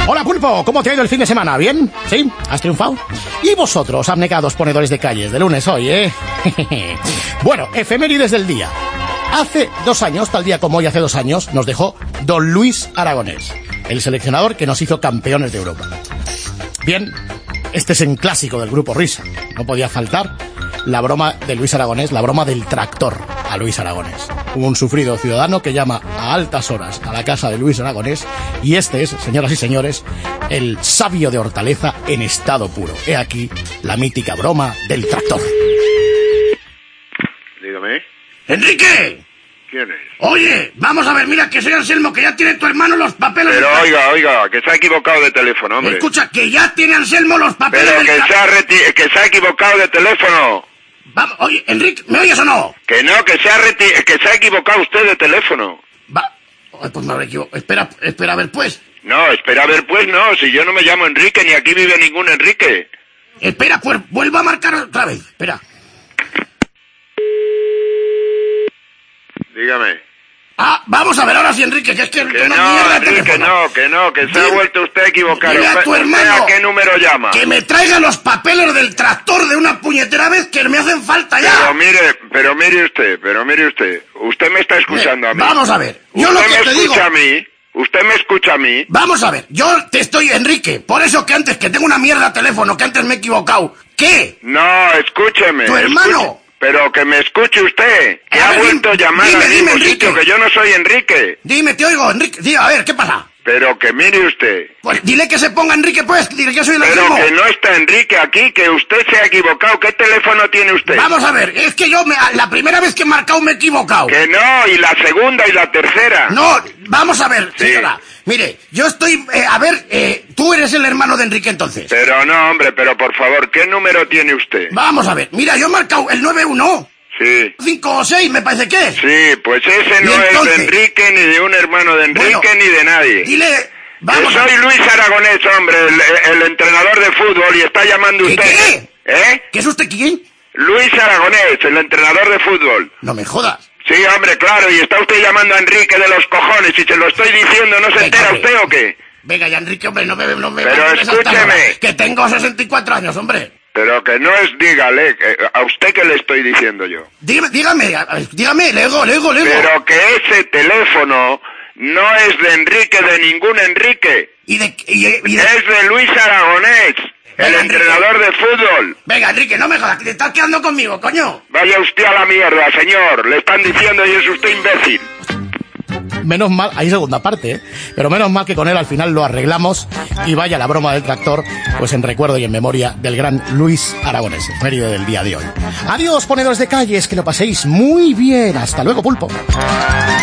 Hola, Pulpo, ¿cómo te ha ido el fin de semana? ¿Bien? ¿Sí? ¿Has triunfado? ¿Y vosotros, abnegados ponedores de calles de lunes hoy, Bueno, efemérides del día. Hace 2 años, tal día como hoy hace 2 años, nos dejó don Luis Aragonés, el seleccionador que nos hizo campeones de Europa. Bien, este es un clásico del grupo Risa. No podía faltar la broma de Luis Aragonés, la broma del tractor a Luis Aragonés. Un sufrido ciudadano que llama a altas horas a la casa de Luis Aragonés y este es, señoras y señores, el sabio de Hortaleza en estado puro. He aquí la mítica broma del tractor. Dígame. ¡Enrique! ¿Quién es? Oye, vamos a ver, mira que soy Anselmo, que ya tiene tu hermano los papeles. Pero oiga, que se ha equivocado de teléfono, hombre. Escucha, que ya tiene Anselmo los papeles. Pero que se ha equivocado de teléfono. Vamos, oye, Enrique, ¿me oyes o no? Que no, que se ha equivocado usted de teléfono. Pues me habré equivocado. Espera a ver, pues. No, espera a ver, pues no, si yo no me llamo Enrique, ni aquí vive ningún Enrique. Espera, pues, vuelva a marcar otra vez, espera. Dígame. Vamos a ver ahora sí, Enrique, que es que... Que no, Enrique, que se ha vuelto usted a equivocar. Dile a tu hermano ¿a qué número llama? Que me traiga los papeles del tractor de una puñetera vez, que me hacen falta ya. Pero mire usted. Usted me está escuchando a mí. Vamos a ver, yo lo que te digo... ¿Usted me escucha a mí? Vamos a ver, yo te estoy, Enrique, por eso que antes, que tengo una mierda de teléfono, que antes me he equivocado. ¿Qué? No, escúcheme. Tu hermano... Pero que me escuche usted, que ha vuelto a llamar al mismo sitio, que yo no soy Enrique. Dime, te oigo, Enrique, a ver, ¿qué pasa? Pero que mire usted. Pues dile que se ponga Enrique, pues, dile que soy el mismo. Pero que no está Enrique aquí, que usted se ha equivocado. ¿Qué teléfono tiene usted? Vamos a ver, es que yo la primera vez que he marcado me he equivocado. Que no, y la segunda y la tercera. No, vamos a ver, sí. Señora. Mire, yo estoy, tú eres el hermano de Enrique entonces. Pero no, hombre, pero por favor, ¿qué número tiene usted? Vamos a ver, mira, yo he marcado el 91. Sí. 5 o 6, me parece que es. Sí, pues ese no es de Enrique, ni de un hermano de Enrique, ni de nadie. Dile... Yo soy Luis Aragonés, hombre, el entrenador de fútbol, y está llamando usted... ¿Qué? ¿Qué es usted quién? Luis Aragonés, el entrenador de fútbol. No me jodas. Sí, hombre, claro, y está usted llamando a Enrique de los cojones, y se lo estoy diciendo, ¿no se entera usted o qué? Venga ya, Enrique, hombre, no me... Pero escúcheme. Que tengo 64 años, hombre. Pero que no es, dígale, ¿a usted qué le estoy diciendo yo? Dígame, le oigo. Pero que ese teléfono no es de Enrique, de ningún Enrique. Es de Luis Aragonés, el entrenador de fútbol. Venga, Enrique, no me jodas, que te estás quedando conmigo, coño. Vaya usted a la mierda, señor, le están diciendo y es usted imbécil. Menos mal, hay segunda parte, pero menos mal que con él al final lo arreglamos y vaya la broma del tractor, pues en recuerdo y en memoria del gran Luis Aragonés, efeméride del día de hoy. Adiós, ponedores de calles, que lo paséis muy bien. Hasta luego, Pulpo.